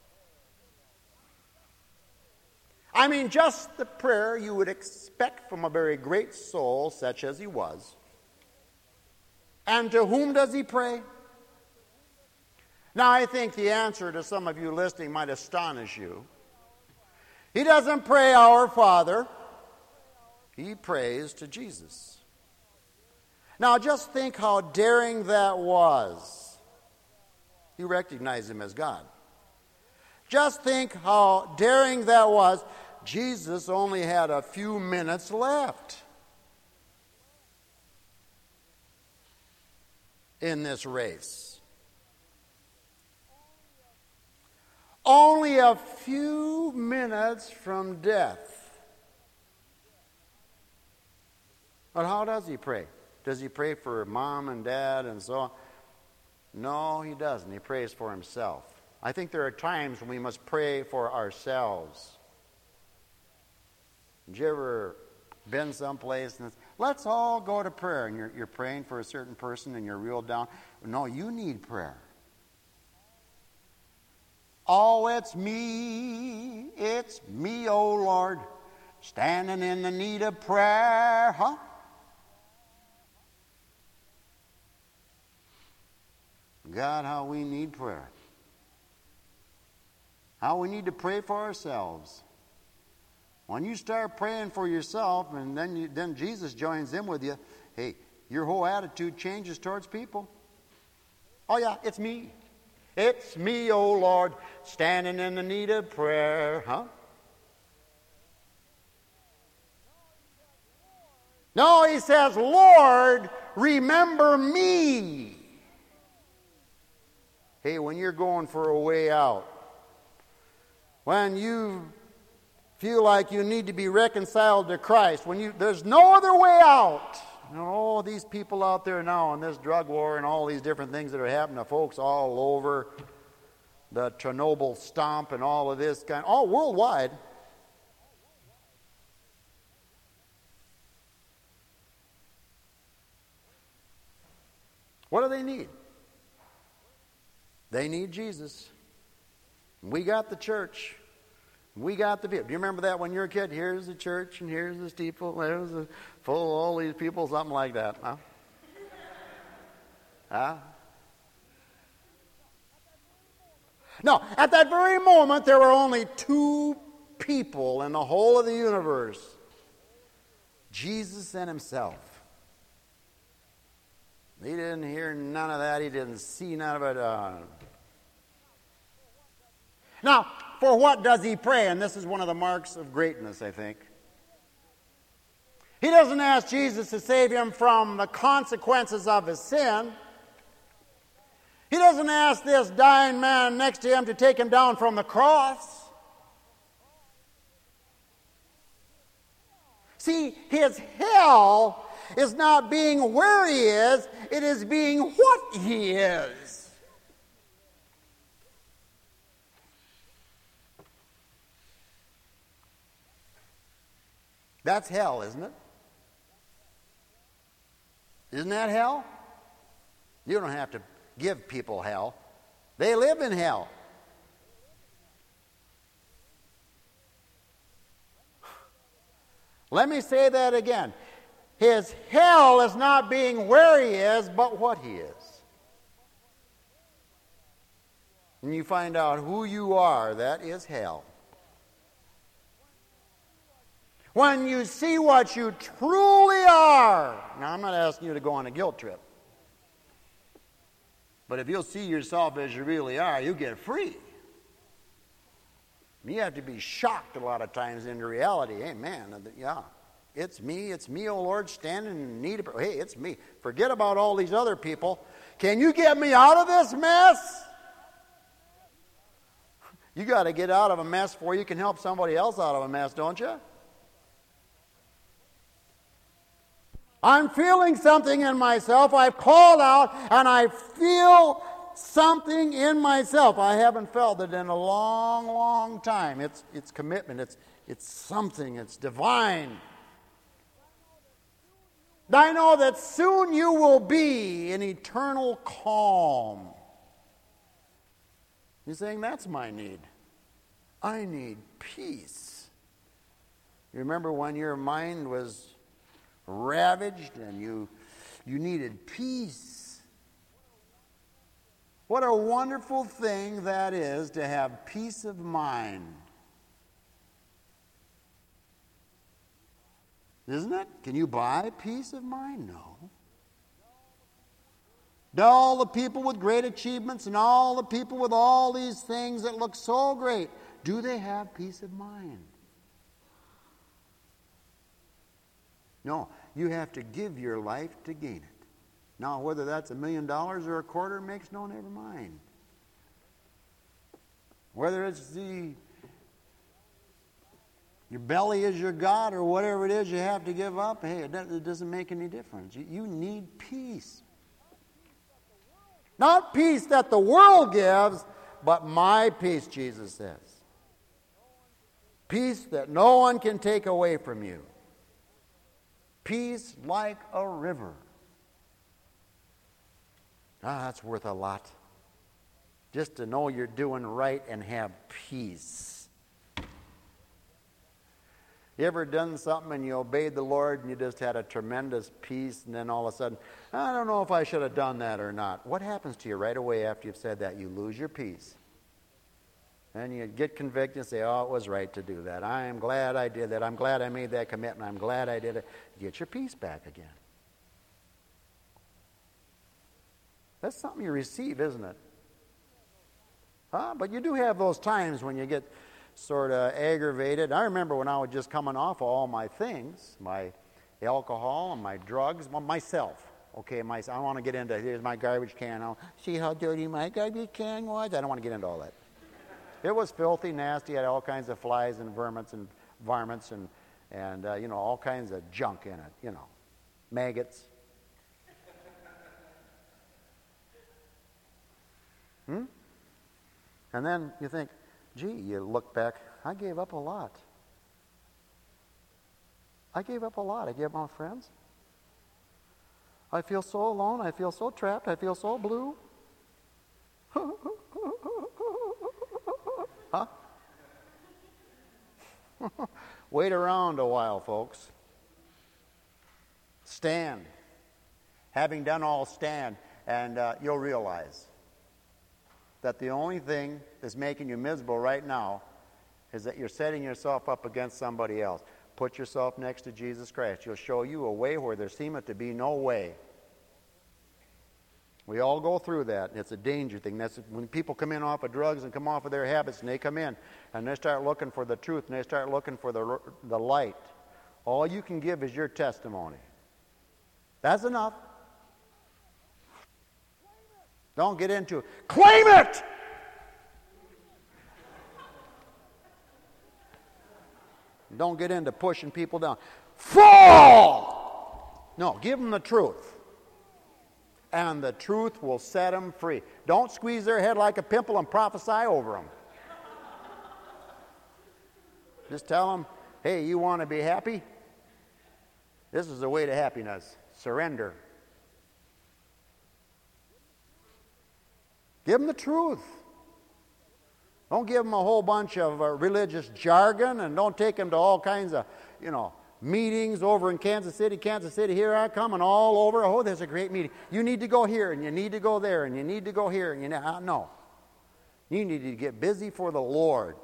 S2: I mean, just the prayer you would expect from a very great soul, such as he was. And to whom does he pray? Now, I think the answer to some of you listening might astonish you. He doesn't pray our Father. He prays to Jesus. Now, just think how daring that was. He recognized him as God. Just think how daring that was. Jesus only had a few minutes left in this race. Only a few minutes from death. But how does he pray? Does he pray for mom and dad and so on? No, he doesn't. He prays for himself. I think there are times when we must pray for ourselves. Did you ever been someplace and it's, let's all go to prayer, and you're, you're praying for a certain person and you're real down? No, you need prayer. Oh, it's me, it's me, oh Lord, standing in the need of prayer, huh? God, how we need prayer. How we need to pray for ourselves. When you start praying for yourself, and then you, then Jesus joins in with you, hey, your whole attitude changes towards people. Oh yeah, it's me. It's me, oh Lord, standing in the need of prayer, huh? No, he says, Lord, remember me. Hey, when you're going for a way out, when you feel like you need to be reconciled to Christ, when you there's no other way out. You know, all these people out there now in this drug war and all these different things that are happening to folks all over, the Chernobyl stomp and all of this kind, all worldwide. What do they need? They need Jesus. We got the church. We got the people. Do you remember that when you were a kid? Here's the church and here's the steeple. There's the full of all these people, something like that. Huh? Huh? No, at that very moment, there were only two people in the whole of the universe. Jesus and himself. He didn't hear none of that. He didn't see none of it. Uh... Now, for what does he pray? And this is one of the marks of greatness, I think. He doesn't ask Jesus to save him from the consequences of his sin. He doesn't ask this dying man next to him to take him down from the cross. See, his hell is not being where he is, it is being what he is. That's hell, isn't it? Isn't that hell? You don't have to give people hell. They live in hell. Let me say that again. His hell is not being where he is, but what he is. And you find out who you are, that is hell. When you see what you truly are. Now, I'm not asking you to go on a guilt trip. But if you'll see yourself as you really are, you get free. You have to be shocked a lot of times into reality. Hey, man, yeah, it's me, it's me, oh Lord, standing in need of... Hey, it's me. Forget about all these other people. Can you get me out of this mess? You got to get out of a mess before you can help somebody else out of a mess, don't you? I'm feeling something in myself. I've called out and I feel something in myself. I haven't felt it in a long, long time. It's, it's commitment. It's, it's something. It's divine. I know that soon you will be in eternal calm. You're saying, that's my need. I need peace. You remember when your mind was ravaged and you, you needed peace? What a wonderful thing that is to have peace of mind. Isn't it? Can you buy peace of mind? No. All the people with great achievements and all the people with all these things that look so great, do they have peace of mind? No, you have to give your life to gain it. Now, whether that's a million dollars or a quarter makes no never mind. Whether it's the your belly is your God or whatever it is you have to give up, hey, it doesn't make any difference. You, you need peace. Not peace that the world gives, but my peace, Jesus says. Peace that no one can take away from you. Peace like a river. Ah, that's worth a lot. Just to know you're doing right and have peace. You ever done something and you obeyed the Lord and you just had a tremendous peace, and then all of a sudden, I don't know if I should have done that or not. What happens to you right away after you've said that? You lose your peace. And you get convicted and say, oh, it was right to do that. I am glad I did that. I'm glad I made that commitment. I'm glad I did it. You get your peace back again. That's something you receive, isn't it? Huh? But you do have those times when you get sort of aggravated. I remember when I was just coming off of all my things, my alcohol and my drugs, well, myself. Okay, my, I don't want to get into, here's my garbage can. I'll see how dirty my garbage can was. I don't want to get into all that. It was filthy, nasty, had all kinds of flies and vermins and varmints and, and uh, you know, all kinds of junk in it, you know, maggots. Hmm? And then you think, gee, you look back, I gave up a lot. I gave up a lot. I gave up my friends. I feel so alone. I feel so trapped. I feel so blue. Huh? Wait around a while, folks. Stand. Having done all, stand, and uh, you'll realize that the only thing that's making you miserable right now is that you're setting yourself up against somebody else. Put yourself next to Jesus Christ. He'll show you a way where there seemeth to be no way. We all go through that. It's a danger thing. That's when people come in off of drugs and come off of their habits, and they come in and they start looking for the truth and they start looking for the, the light. All you can give is your testimony. That's enough. Don't get into it. Claim it! Don't get into pushing people down. full. No, give them the truth. And the truth will set them free. Don't squeeze their head like a pimple and prophesy over them. Just tell them, hey, you want to be happy? This is the way to happiness. Surrender. Give them the truth. Don't give them a whole bunch of uh, religious jargon, and don't take them to all kinds of, you know, meetings over in Kansas City. Kansas City, here I come, and all over. Oh, there's a great meeting. You need to go here, and you need to go there, and you need to go here, and you know, uh, no. You need to get busy for the Lord.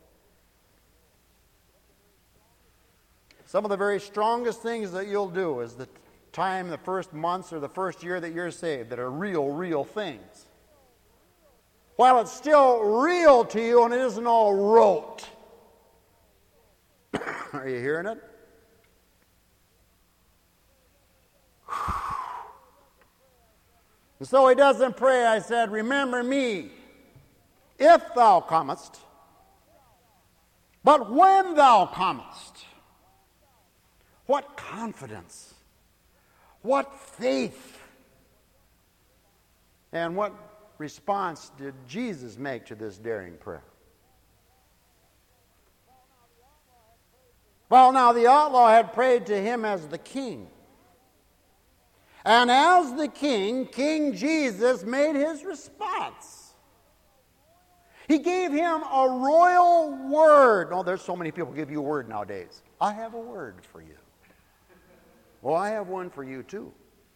S2: Some of the very strongest things that you'll do is the time, the first months or the first year that you're saved, that are real, real things. While it's still real to you and it isn't all rote. Are you hearing it? And so he doesn't pray. I said, remember me, if thou comest, but when thou comest. What confidence, what faith, and what response did Jesus make to this daring prayer? Well, now the outlaw had prayed to him as the king. And as the king, King Jesus made his response. He gave him a royal word. Oh, there's so many people give you a word nowadays. I have a word for you. Well, I have one for you too.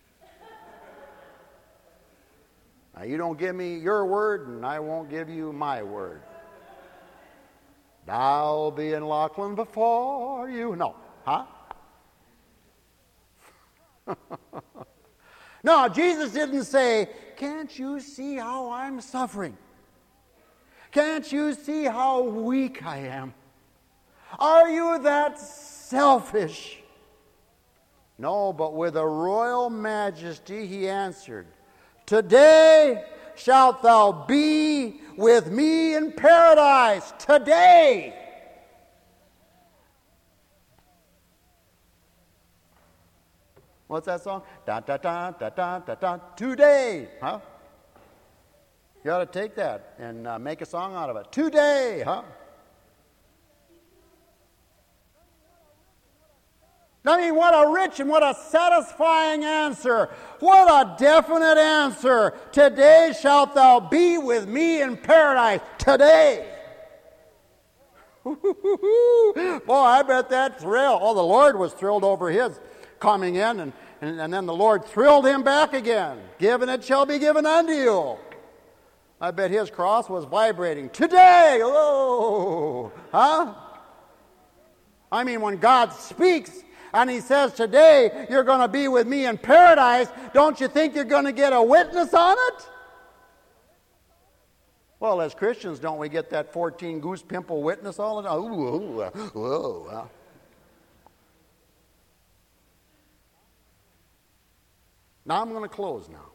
S2: Now, you don't give me your word, and I won't give you my word. I'll be in Laughlin before you. No, huh? No, Jesus didn't say, can't you see how I'm suffering? Can't you see how weak I am? Are you that selfish? No, but with a royal majesty he answered, today shalt thou be with me in paradise. Today. What's that song? Da da da da da da da. Today, huh? You ought to take that and uh, make a song out of it. Today, huh? I mean, what a rich and what a satisfying answer. What a definite answer. Today shalt thou be with me in paradise. Today. Boy, I bet that thrill. Oh, the Lord was thrilled over his coming in, and, and, and then the Lord thrilled him back again. Given it shall be given unto you. I bet his cross was vibrating. Today! Oh! Huh? I mean, when God speaks, and he says, today you're going to be with me in paradise, don't you think you're going to get a witness on it? Well, as Christians, don't we get that fourteen goose pimple witness all the time? Ooh, ooh, ooh, ooh, uh. Now I'm going to close now.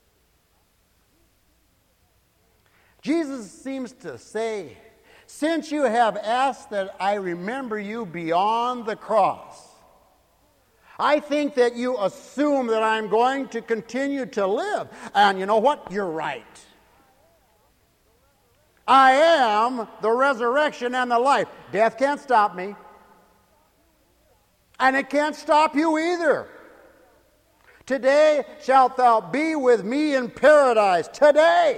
S2: Jesus seems to say, since you have asked that I remember you beyond the cross, I think that you assume that I'm going to continue to live. And you know what? You're right. I am the resurrection and the life. Death can't stop me. And it can't stop you either. Today shalt thou be with me in paradise. Today.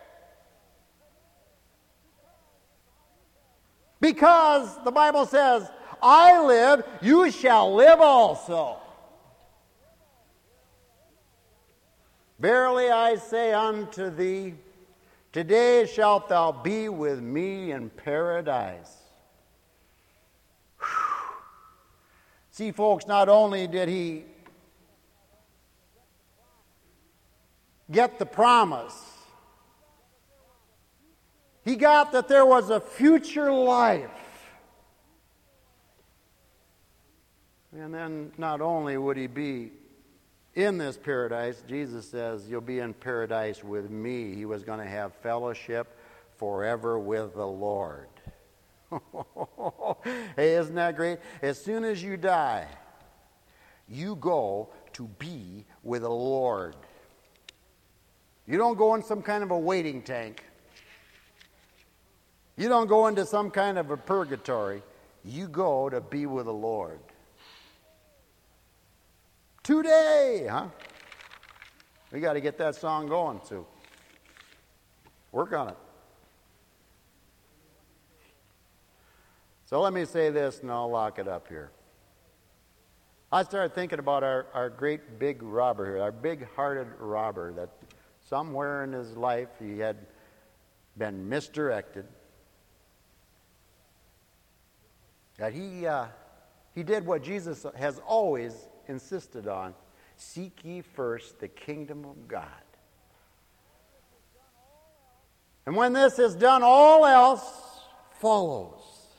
S2: Because the Bible says, I live, you shall live also. Verily I say unto thee, today shalt thou be with me in paradise. Whew. See, folks, not only did he get the promise, he got that there was a future life. And then not only would he be in this paradise, Jesus says, you'll be in paradise with me. He was going to have fellowship forever with the Lord. Hey, isn't that great? As soon as you die, You go to be with the Lord. You don't go in some kind of a waiting tank. You don't go into some kind of a purgatory. You go to be with the Lord. Today, huh? We got to get that song going, Sue. Work on it. So let me say this and I'll lock it up here. I started thinking about our, our great big robber here, our big-hearted robber, that somewhere in his life he had been misdirected. That he, uh, he did what Jesus has always insisted on. Seek ye first the kingdom of God. And when this is done, all else follows.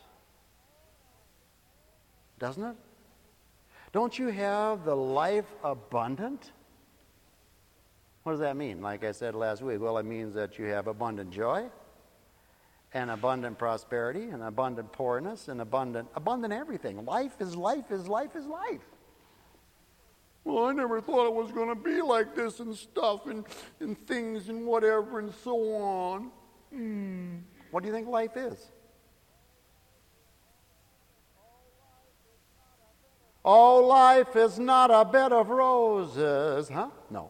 S2: Doesn't it? Don't you have the life abundant? What does that mean? Like I said last week, well, it means that you have abundant joy and abundant prosperity and abundant poorness and abundant, abundant everything. Life is life is life is life. Well, I never thought it was going to be like this and stuff and, and things and whatever and so on. Hmm. What do you think life is? Oh, life is not a bed of roses. Huh? No.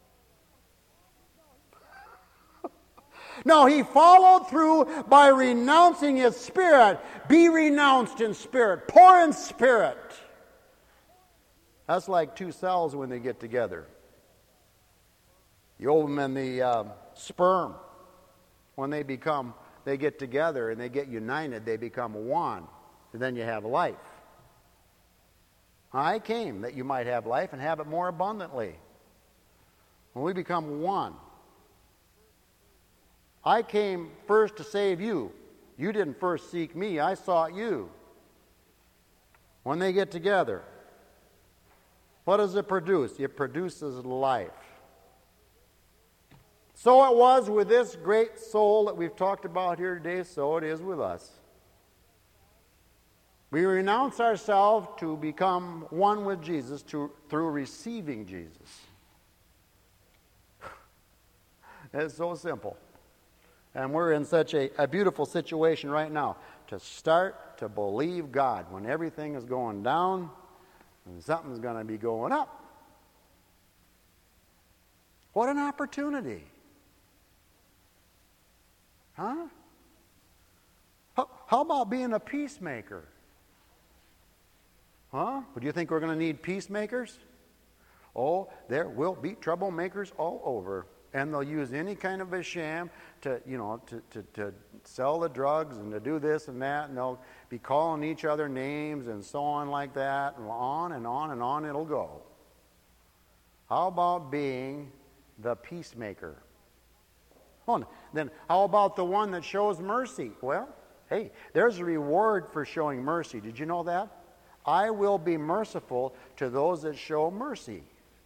S2: No, he followed through by renouncing his spirit. Be renounced in spirit. Poor in spirit. That's like two cells when they get together. The ovum and the uh, sperm, when they become, they get together and they get united, they become one. And then you have life. I came that you might have life and have it more abundantly. When we become one. I came first to save you. You didn't first seek me. I sought you. When they get together, what does it produce? It produces life. So it was with this great soul that we've talked about here today, so it is with us. We renounce ourselves to become one with Jesus to, through receiving Jesus. It's so simple. And we're in such a, a beautiful situation right now to start to believe God when everything is going down and something's going to be going up. What an opportunity. Huh? How, how about being a peacemaker? Huh? Do you think we're going to need peacemakers? Oh, there will be troublemakers all over. And they'll use any kind of a sham to, you know, to, to, to sell the drugs and to do this and that. And they'll be calling each other names and so on like that. And on and on and on it'll go. How about being the peacemaker? Oh, then how about the one that shows mercy? Well, hey, there's a reward for showing mercy. Did you know that? I will be merciful to those that show mercy.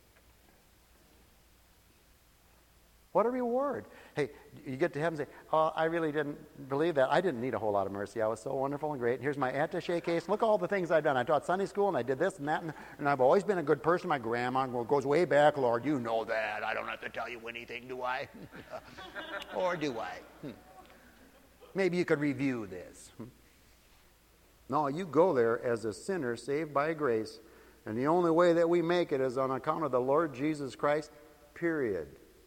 S2: What a reward. Hey, you get to heaven and say, oh, I really didn't believe that. I didn't need a whole lot of mercy. I was so wonderful and great. Here's my attaché case. Look at all the things I've done. I taught Sunday school and I did this and that. And, and I've always been a good person. My grandma goes way back. Lord, you know that. I don't have to tell you anything, do I? Or do I? Hmm. Maybe you could review this. Hmm. No, you go there as a sinner saved by grace. And the only way that we make it is on account of the Lord Jesus Christ, period.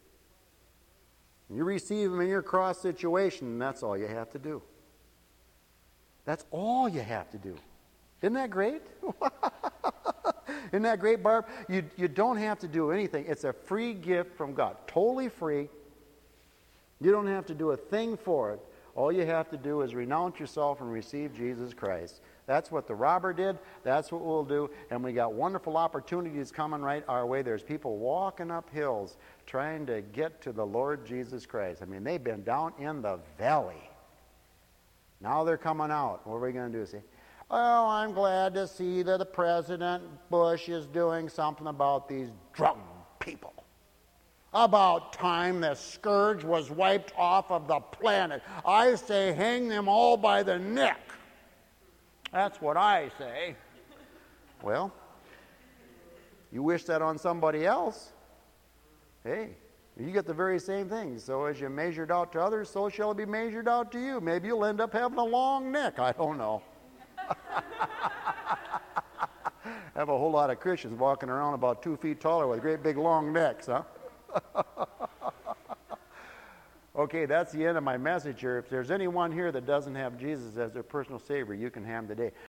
S2: You receive him in your cross situation, and that's all you have to do. That's all you have to do. Isn't that great? Isn't that great, Barb? You, you don't have to do anything. It's a free gift from God. Totally free. You don't have to do a thing for it. All you have to do is renounce yourself and receive Jesus Christ. That's what the robber did. That's what we'll do. And we got wonderful opportunities coming right our way. There's people walking up hills trying to get to the Lord Jesus Christ. I mean, they've been down in the valley. Now they're coming out. What are we going to do? Say, oh, I'm glad to see that the President Bush is doing something about these drug people. About time the scourge was wiped off of the planet. I say hang them all by the neck. That's what I say. Well, You wish that on somebody else, hey, you get the very same thing. So as you measured out to others, so shall it be measured out to you. Maybe you'll end up having a long neck. I don't know. I have a whole lot of Christians walking around about two feet taller with great big long necks, huh? Okay, that's the end of my message here. If there's anyone here that doesn't have Jesus as their personal Savior, you can have him today.